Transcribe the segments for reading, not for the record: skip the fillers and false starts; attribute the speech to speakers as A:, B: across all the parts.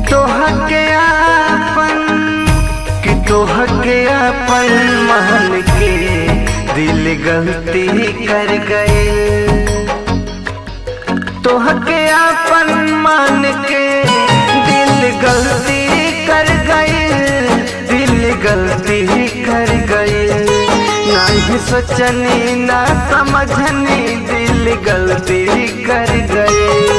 A: तोहके आपन मान के दिल गलती कर गए। तोहके आपन मान के दिल गलती कर गए, दिल गलती कर गए। नहीं सोचनी ना समझनी, दिल गलती कर गए।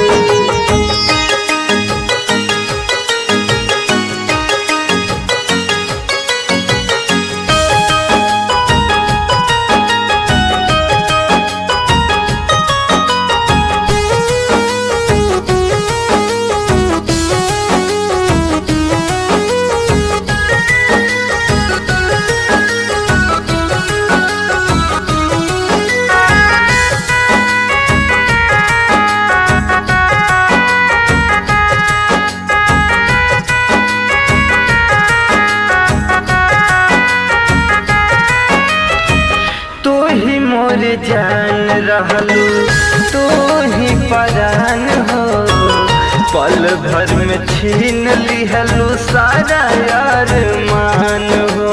A: मोर जान रहलू तू ही परान हो, पल भर में छीन लिहलू सारा यार मान हो।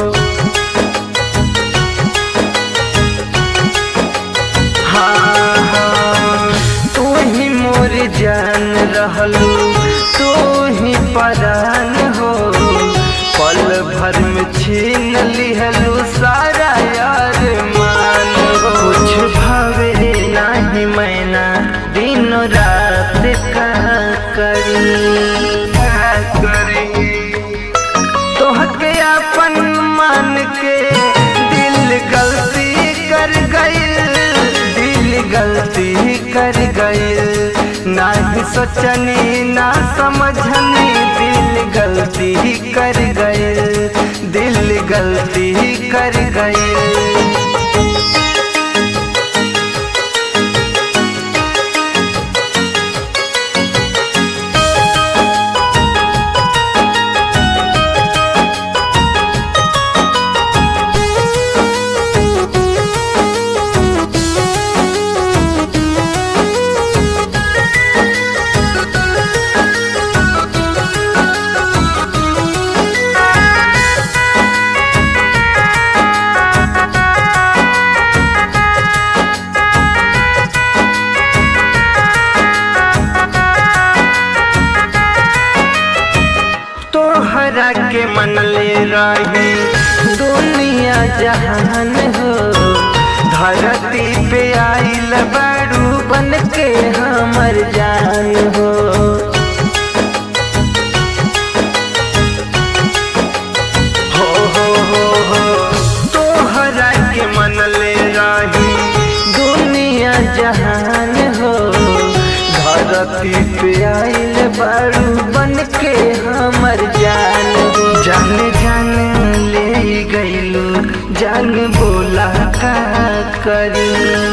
A: हाँ तू ही मोर जान रहलू तू ही परान हो, पल भर में छीन लिहलू सारा यार मान। कुछ भावे नहीं मैना दिन रात का करी तोहके अपन मान के दिल गलती कर गई, दिल गलती कर गई। ना ही सोचनी ना समझनी, दिल गलती कर गई, दिल गलती कर गई। तोहरा के मन ले रही दुनिया जहान हो, धरती पे आइल बारू बन के हमर जान हो। तोहरा के मन ले रही दुनिया जहान हो, धरती पे आइल बारू बन के हमर जान हो। जान जान ले गईलू जान बोला का करी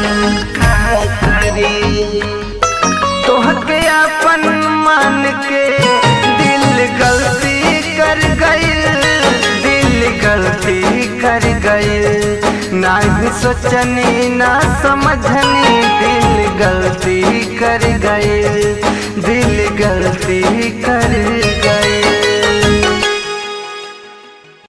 A: तोहके अपन मान के दिल गलती कर गई, दिल गलती कर गई। ना ही सोचनी ना समझनी, दिल